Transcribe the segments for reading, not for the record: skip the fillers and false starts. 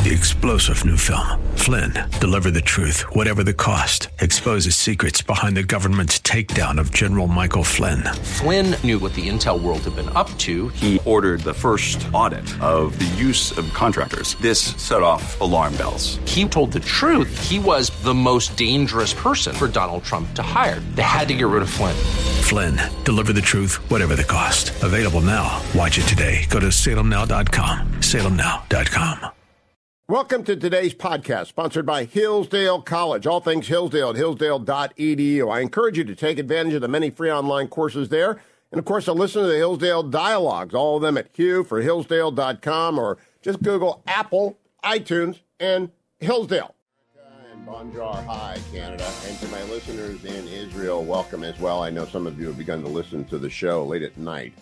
The explosive new film, Flynn, deliver the truth, whatever the cost, exposes secrets behind the government's takedown of General Michael Flynn. Flynn knew what the intel world had been up to. He ordered the first audit of the use of contractors. This set off alarm bells. He told the truth. He was the most dangerous person for Donald Trump to hire. They had to get rid of Flynn. Flynn, deliver the truth, whatever the cost. Available now. Watch it today. Go to salemnow.com. salemnow.com. Welcome to today's podcast, sponsored by Hillsdale College. All things Hillsdale at hillsdale.edu. I encourage you to take advantage of the many free online courses there. And, of course, to listen to the Hillsdale Dialogues, all of them at hillsdale.com, or just Google Apple, iTunes, and Hillsdale. And bonjour, hi, Canada. And to my listeners in Israel, welcome as well. I know some of you have begun to listen to the show late at night.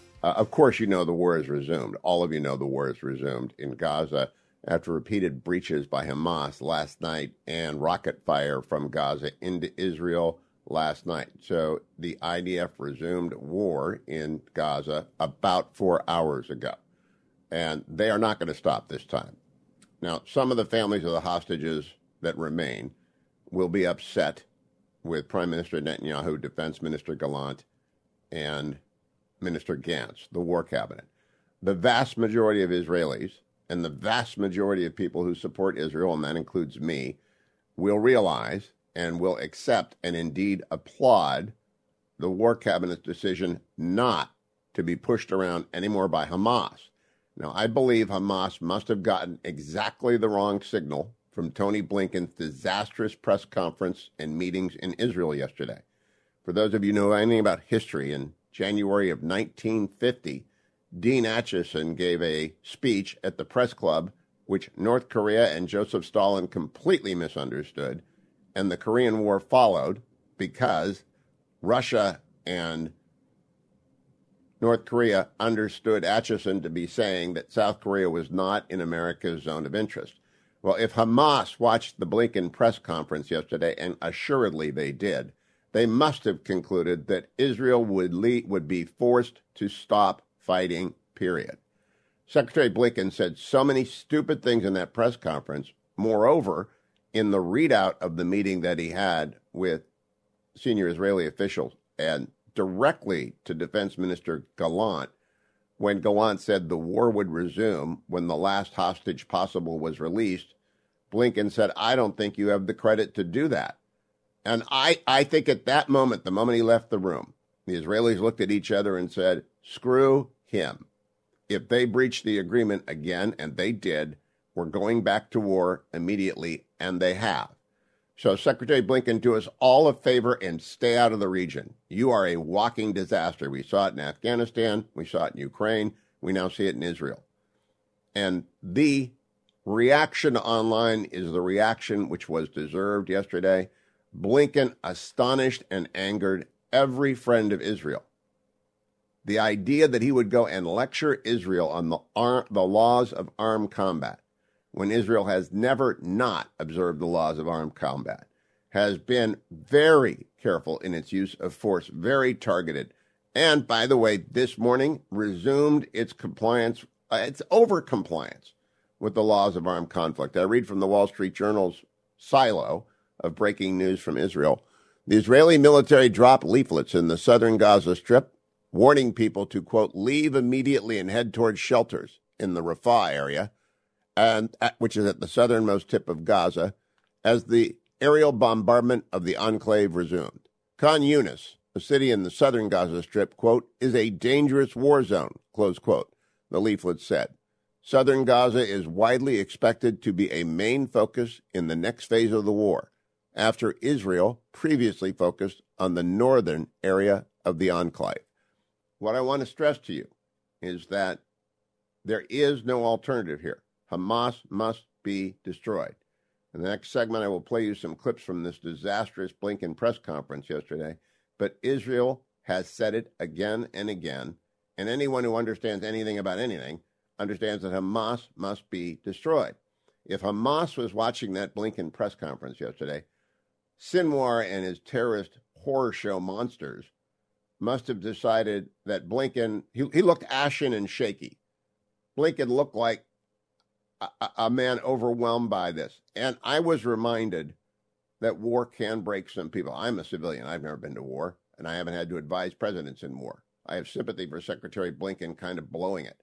Of course, you know the war has resumed. All of you know the war has resumed in Gaza after repeated breaches by Hamas last night and rocket fire from Gaza into Israel last night. So the IDF resumed war in Gaza about 4 hours ago, and they are not going to stop this time. Now, some of the families of the hostages that remain will be upset with Prime Minister Netanyahu, Defense Minister Gallant, and Minister Gantz, the War Cabinet. The vast majority of Israelis and the vast majority of people who support Israel, and that includes me, will realize and will accept and indeed applaud the War Cabinet's decision not to be pushed around anymore by Hamas. Now, I believe Hamas must have gotten exactly the wrong signal from Tony Blinken's disastrous press conference and meetings in Israel yesterday. For those of you who know anything about history, in January of 1950, Dean Acheson gave a speech at the press club, which North Korea and Joseph Stalin completely misunderstood, and the Korean War followed because Russia and North Korea understood Acheson to be saying that South Korea was not in America's zone of interest. Well, if Hamas watched the Blinken press conference yesterday, and assuredly they did, they must have concluded that Israel would be forced to stop fighting, period. Secretary Blinken said so many stupid things in that press conference. Moreover, in the readout of the meeting that he had with senior Israeli officials and directly to Defense Minister Gallant, when Gallant said the war would resume when the last hostage possible was released, Blinken said, I don't think you have the credit to do that. And I think at that moment, the moment he left the room, the Israelis looked at each other and said, screw him. If they breach the agreement again, and they did, we're going back to war immediately, and they have. So Secretary Blinken, do us all a favor and stay out of the region. You are a walking disaster. We saw it in Afghanistan. We saw it in Ukraine. We now see it in Israel. And the reaction online is the reaction which was deserved yesterday. Blinken astonished and angered every friend of Israel. The idea that he would go and lecture Israel on the laws of armed combat, when Israel has never not observed the laws of armed combat, has been very careful in its use of force, very targeted, and, by the way, this morning resumed its compliance, its over-compliance with the laws of armed conflict. I read from the Wall Street Journal's silo of breaking news from Israel. The Israeli military dropped leaflets in the southern Gaza Strip, warning people to, quote, leave immediately and head towards shelters in the Rafah area, which is at the southernmost tip of Gaza, as the aerial bombardment of the enclave resumed. Khan Yunis, a city in the southern Gaza Strip, quote, is a dangerous war zone, close quote, the leaflet said. Southern Gaza is widely expected to be a main focus in the next phase of the war, after Israel previously focused on the northern area of the enclave. What I want to stress to you is that there is no alternative here. Hamas must be destroyed. In the next segment, I will play you some clips from this disastrous Blinken press conference yesterday. But Israel has said it again and again, and anyone who understands anything about anything understands that Hamas must be destroyed. If Hamas was watching that Blinken press conference yesterday, Sinwar and his terrorist horror show monsters must have decided that Blinken, he looked ashen and shaky. Blinken looked like a man overwhelmed by this. And I was reminded that war can break some people. I'm a civilian. I've never been to war, and I haven't had to advise presidents in war. I have sympathy for Secretary Blinken kind of blowing it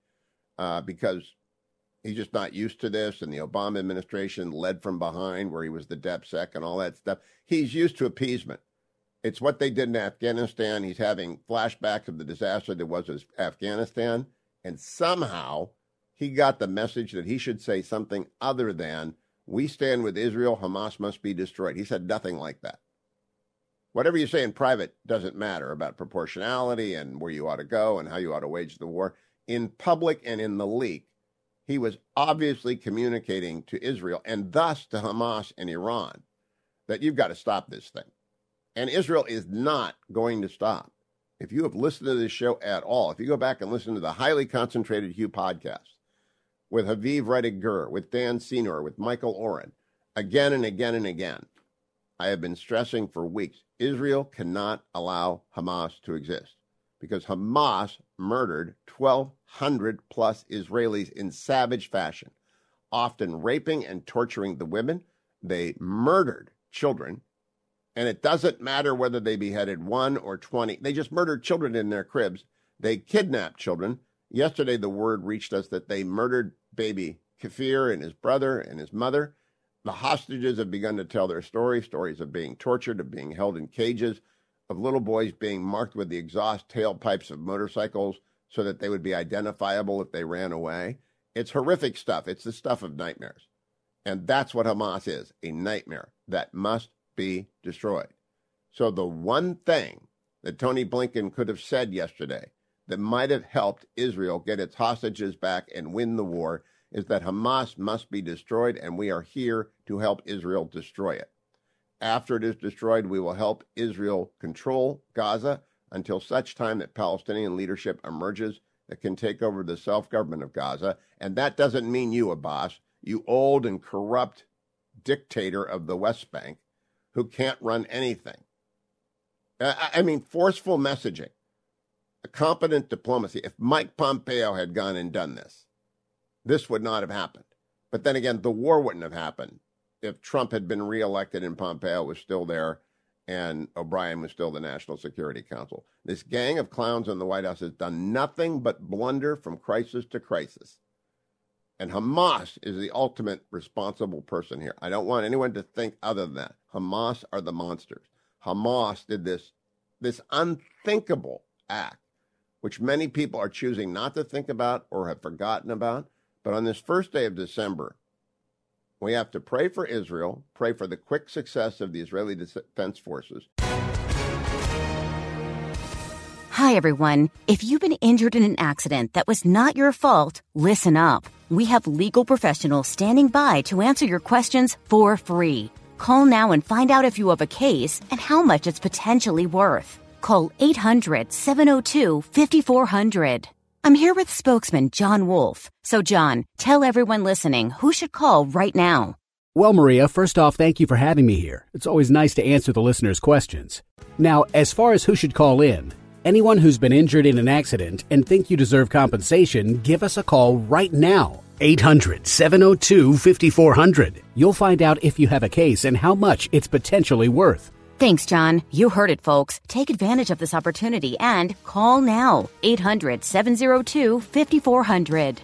because he's just not used to this, and the Obama administration led from behind where he was the DepSec and all that stuff. He's used to appeasement. It's what they did in Afghanistan. He's having flashbacks of the disaster that was Afghanistan, and somehow he got the message that he should say something other than, we stand with Israel, Hamas must be destroyed. He said nothing like that. Whatever you say in private doesn't matter about proportionality and where you ought to go and how you ought to wage the war. In public and in the leak, he was obviously communicating to Israel and thus to Hamas and Iran that you've got to stop this thing. And Israel is not going to stop. If you have listened to this show at all, if you go back and listen to the highly concentrated Hugh podcast with Haviv Rettig-Gur, with Dan Senor, with Michael Oren, again and again and again, I have been stressing for weeks, Israel cannot allow Hamas to exist because Hamas murdered 1,200 plus Israelis in savage fashion, often raping and torturing the women. They murdered children. And it doesn't matter whether they beheaded 1 or 20. They just murdered children in their cribs. They kidnapped children. Yesterday, the word reached us that they murdered baby Kafir and his brother and his mother. The hostages have begun to tell their stories of being tortured, of being held in cages, of little boys being marked with the exhaust tailpipes of motorcycles so that they would be identifiable if they ran away. It's horrific stuff. It's the stuff of nightmares. And that's what Hamas is, a nightmare that must be destroyed. So the one thing that Tony Blinken could have said yesterday that might have helped Israel get its hostages back and win the war is that Hamas must be destroyed, and we are here to help Israel destroy it. After it is destroyed, we will help Israel control Gaza until such time that Palestinian leadership emerges that can take over the self-government of Gaza. And that doesn't mean you, Abbas, you old and corrupt dictator of the West Bank, who can't run anything. I mean, forceful messaging, a competent diplomacy. If Mike Pompeo had gone and done this, this would not have happened. But then again, the war wouldn't have happened if Trump had been reelected and Pompeo was still there and O'Brien was still the National Security Council. This gang of clowns in the White House has done nothing but blunder from crisis to crisis. And Hamas is the ultimate responsible person here. I don't want anyone to think other than that. Hamas are the monsters. Hamas did this unthinkable act, which many people are choosing not to think about or have forgotten about. But on this first day of December, we have to pray for Israel, pray for the quick success of the Israeli Defense Forces. Hi, everyone. If you've been injured in an accident that was not your fault, listen up. We have legal professionals standing by to answer your questions for free. Call now and find out if you have a case and how much it's potentially worth. Call 800-702-5400. I'm here with spokesman John Wolf. So, John, tell everyone listening who should call right now. Well, Maria, first off, thank you for having me here. It's always nice to answer the listeners' questions. Now, as far as who should call in, anyone who's been injured in an accident and think you deserve compensation, give us a call right now. 800-702-5400. You'll find out if you have a case and how much it's potentially worth. Thanks, John. You heard it, folks. Take advantage of this opportunity and call now. 800-702-5400.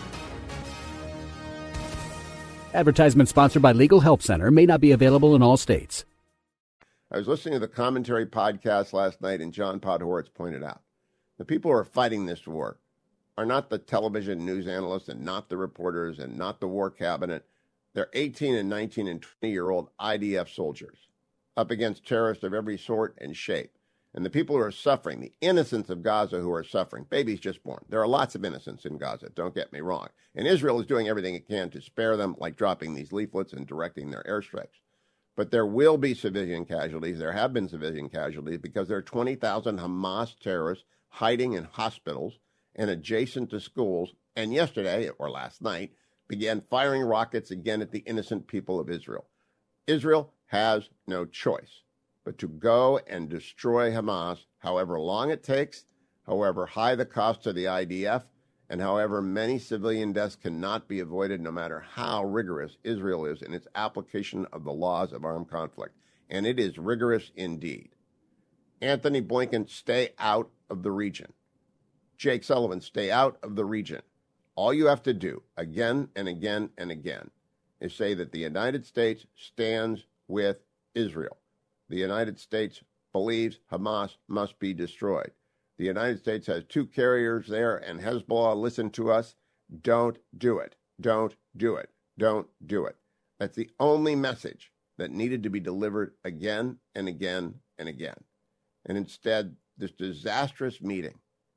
Advertisement sponsored by Legal Help Center. May not be available in all states. I was listening to the commentary podcast last night, and John Podhoretz pointed out the people who are fighting this war are not the television news analysts and not the reporters and not the war cabinet. They're 18 and 19 and 20-year-old IDF soldiers up against terrorists of every sort and shape. And the people who are suffering, the innocents of Gaza who are suffering, babies just born. There are lots of innocents in Gaza, don't get me wrong. And Israel is doing everything it can to spare them, like dropping these leaflets and directing their airstrikes. But there will be civilian casualties. There have been civilian casualties because there are 20,000 Hamas terrorists hiding in hospitals and adjacent to schools. And yesterday, or last night, began firing rockets again at the innocent people of Israel. Israel has no choice but to go and destroy Hamas, however long it takes, however high the cost to the IDF, and however many civilian deaths cannot be avoided no matter how rigorous Israel is in its application of the laws of armed conflict. And it is rigorous indeed. Anthony Blinken, stay out of the region. Jake Sullivan, stay out of the region. All you have to do, again and again and again, is say that the United States stands with Israel. The United States believes Hamas must be destroyed. The United States has 2 carriers there, and Hezbollah, listen to us. Don't do it. Don't do it. Don't do it. That's the only message that needed to be delivered again and again and again. And instead, this disastrous meeting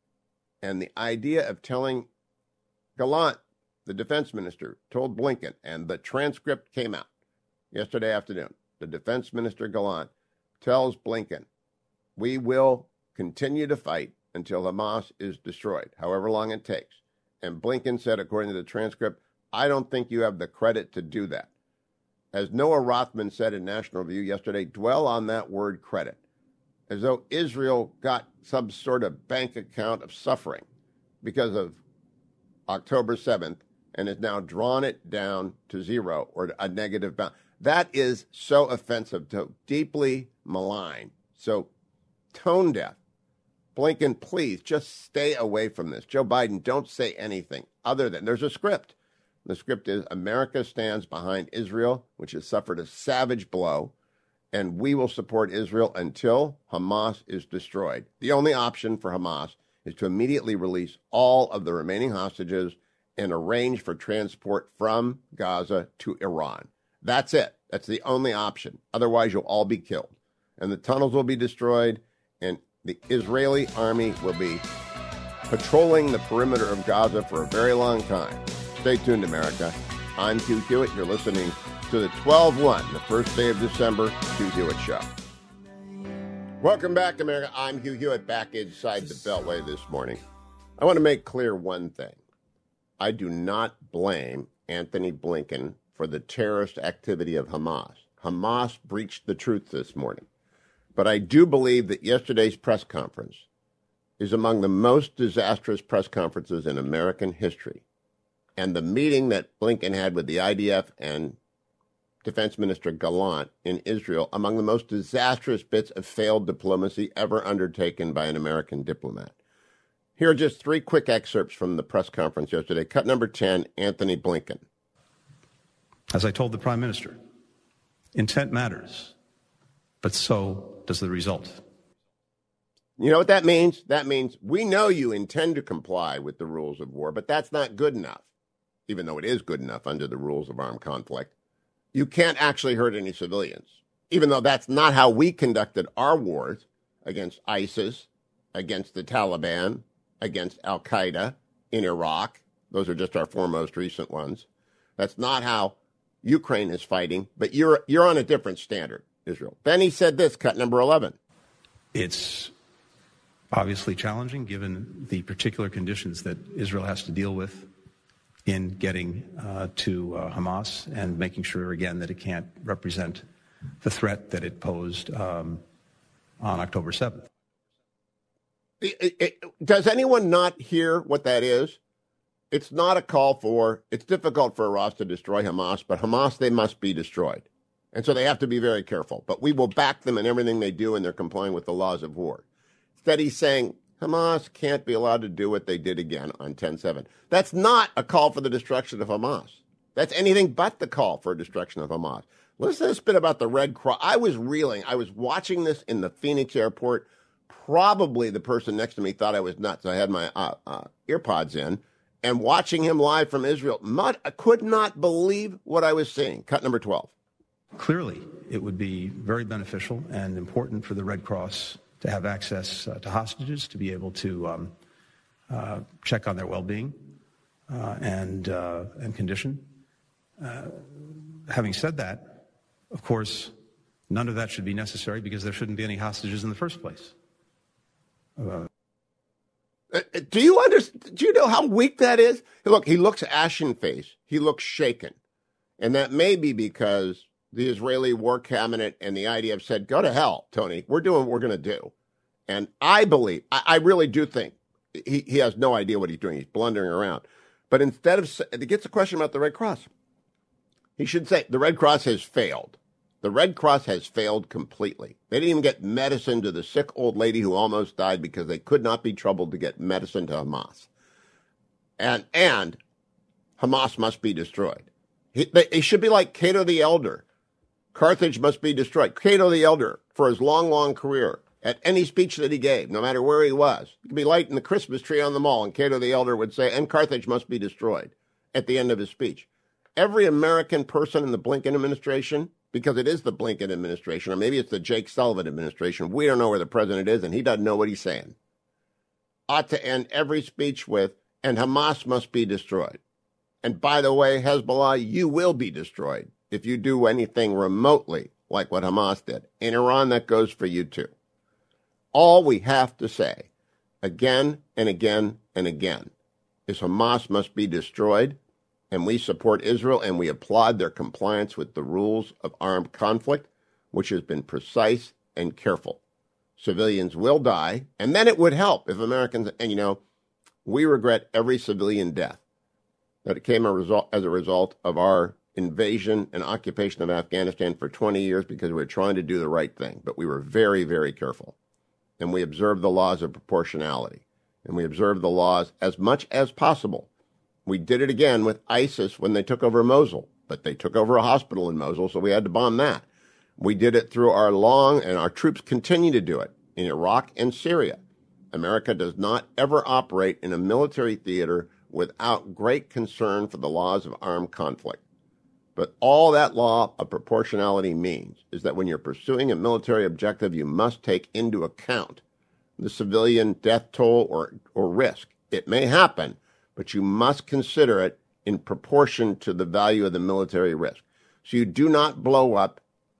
and the idea of telling Gallant, the defense minister, told Blinken, and the transcript came out yesterday afternoon. The defense minister, Gallant, tells Blinken, we will continue to fight until Hamas is destroyed, however long it takes. And Blinken said, according to the transcript, I don't think you have the credit to do that. As Noah Rothman said in National Review yesterday, dwell on that word credit, as though Israel got some sort of bank account of suffering because of October 7th and has now drawn it down to 0 or a negative bound. That is so offensive, so deeply malign, so tone deaf. Blinken, please just stay away from this. Joe Biden, don't say anything other than there's a script. The script is America stands behind Israel, which has suffered a savage blow, and we will support Israel until Hamas is destroyed. The only option for Hamas is to immediately release all of the remaining hostages and arrange for transport from Gaza to Iran. That's it. That's the only option. Otherwise, you'll all be killed. And the tunnels will be destroyed, and the Israeli army will be patrolling the perimeter of Gaza for a very long time. Stay tuned, America. I'm Hugh Hewitt. You're listening to the 12-1, the first day of December, Hugh Hewitt Show. Welcome back, America. I'm Hugh Hewitt, back inside the Beltway this morning. I want to make clear one thing. I do not blame Anthony Blinken for the terrorist activity of Hamas. Hamas breached the truth this morning. But I do believe that yesterday's press conference is among the most disastrous press conferences in American history. And the meeting that Blinken had with the IDF and Defense Minister Gallant in Israel, among the most disastrous bits of failed diplomacy ever undertaken by an American diplomat. Here are just 3 quick excerpts from the press conference yesterday. Cut number 10, Anthony Blinken. As I told the Prime Minister, intent matters, but so does the result. You know what that means? That means we know you intend to comply with the rules of war, but that's not good enough, even though it is good enough under the rules of armed conflict. You can't actually hurt any civilians, even though that's not how we conducted our wars against ISIS, against the Taliban, against Al-Qaeda in Iraq. Those are just our 4 most recent ones. That's not how Ukraine is fighting, but you're on a different standard, Israel. Then he said this, cut number 11. It's obviously challenging given the particular conditions that Israel has to deal with in getting to Hamas and making sure, again, that it can't represent the threat that it posed on October 7th. Does anyone not hear what that is? It's not a call for, it's difficult for Hamas to destroy Hamas, but Hamas, they must be destroyed. And so they have to be very careful. But we will back them in everything they do, and they're complying with the laws of war. Instead, he's saying Hamas can't be allowed to do what they did again on 10/7. That's not a call for the destruction of Hamas. That's anything but the call for destruction of Hamas. Listen to this bit about the Red Cross. I was reeling. I was watching this in the Phoenix airport. Probably the person next to me thought I was nuts. I had my earpods in. And watching him live from Israel, I could not believe what I was seeing. Cut number 12. Clearly, it would be very beneficial and important for the Red Cross to have access to hostages, to be able to check on their well-being and condition. Having said that, of course, none of that should be necessary because there shouldn't be any hostages in the first place. Do you understand? Do you know how weak that is? Look, he looks ashen-faced. He looks shaken. And that may be because the Israeli war cabinet and the IDF said, go to hell, Tony. We're doing what we're going to do. And I believe, I really do think he has no idea what he's doing. He's blundering around. But instead of, he gets a question about the Red Cross. He should say, the Red Cross has failed. The Red Cross has failed completely. They didn't even get medicine to the sick old lady who almost died because they could not be troubled to get medicine to Hamas. And Hamas must be destroyed. They should be like Cato the Elder. Carthage must be destroyed. Cato the Elder, for his long, long career, at any speech that he gave, no matter where he was, he could be lighting the Christmas tree on the mall, and Cato the Elder would say, and Carthage must be destroyed at the end of his speech. Every American person in the Blinken administration, because it is the Blinken administration, or maybe it's the Jake Sullivan administration, we don't know where the president is, and he doesn't know what he's saying, ought to end every speech with, and Hamas must be destroyed. And by the way, Hezbollah, you will be destroyed if you do anything remotely like what Hamas did. In Iran, that goes for you too. All we have to say, again and again and again, is Hamas must be destroyed, and we support Israel, and we applaud their compliance with the rules of armed conflict, which has been precise and careful. Civilians will die, and then it would help if Americans, and we regret every civilian death that came as a result of our invasion and occupation of Afghanistan for 20 years because we were trying to do the right thing. But we were very, very careful. And we observed the laws of proportionality. And we observed the laws as much as possible. We did it again with ISIS when they took over Mosul. But they took over a hospital in Mosul, so we had to bomb that. We did it through and our troops continue to do it in Iraq and Syria. America does not ever operate in a military theater without great concern for the laws of armed conflict. But all that law of proportionality means is that when you're pursuing a military objective, you must take into account the civilian death toll or risk. It may happen, but you must consider it in proportion to the value of the military risk. So you do not blow up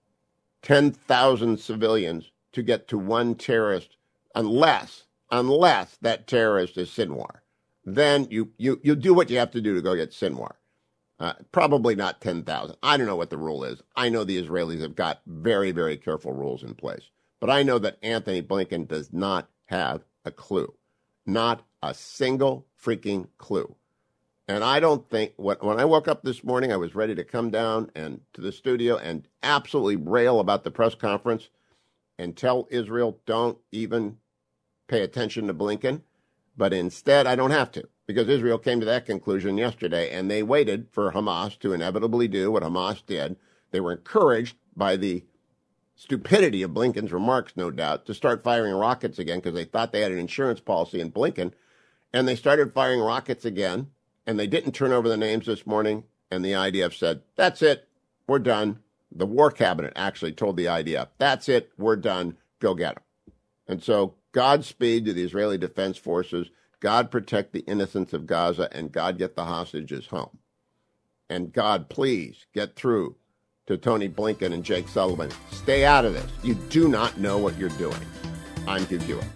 10,000 civilians to get to one terrorist unless that terrorist is Sinwar. Then you do what you have to do to go get Sinwar. Probably not 10,000. I don't know what the rule is. I know the Israelis have got very, very careful rules in place. But I know that Anthony Blinken does not have a clue. Not a single freaking clue. And I don't think, when I woke up this morning, I was ready to come down and to the studio and absolutely rail about the press conference and tell Israel, don't even pay attention to Blinken. But instead, I don't have to, because Israel came to that conclusion yesterday, and they waited for Hamas to inevitably do what Hamas did. They were encouraged by the stupidity of Blinken's remarks, no doubt, to start firing rockets again because they thought they had an insurance policy in Blinken. And they started firing rockets again, and they didn't turn over the names this morning, and the IDF said, that's it, we're done. The War Cabinet actually told the IDF, that's it, we're done, go get them. And so Godspeed to the Israeli Defense Forces. God protect the innocents of Gaza, and God get the hostages home. And God, please get through to Tony Blinken and Jake Sullivan. Stay out of this. You do not know what you're doing. I'm Hugh Hewitt.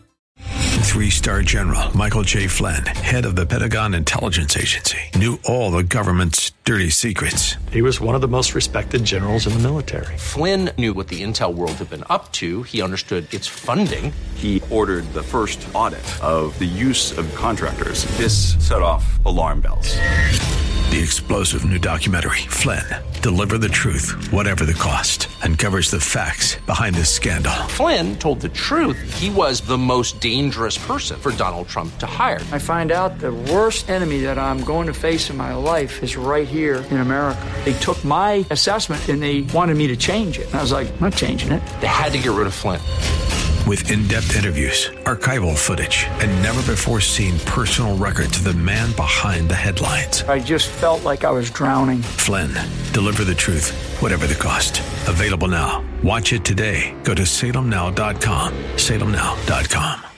3-star General Michael J. Flynn, head of the Pentagon Intelligence Agency, knew all the government's dirty secrets. He was one of the most respected generals in the military. Flynn knew what the intel world had been up to. He understood its funding. He ordered the first audit of the use of contractors. This set off alarm bells. The explosive new documentary, Flynn, Deliver the Truth, Whatever the Cost, uncovers the facts behind this scandal. Flynn told the truth. He was the most dangerous person for Donald Trump to hire. I find out the worst enemy that I'm going to face in my life is right here in America. They took my assessment and they wanted me to change it. And I was like, I'm not changing it. They had to get rid of Flynn. With in-depth interviews, archival footage, and never-before-seen personal records of the man behind the headlines. I just felt like I was drowning. Flynn, Deliver the Truth, Whatever the Cost. Available now. Watch it today. Go to salemnow.com. salemnow.com.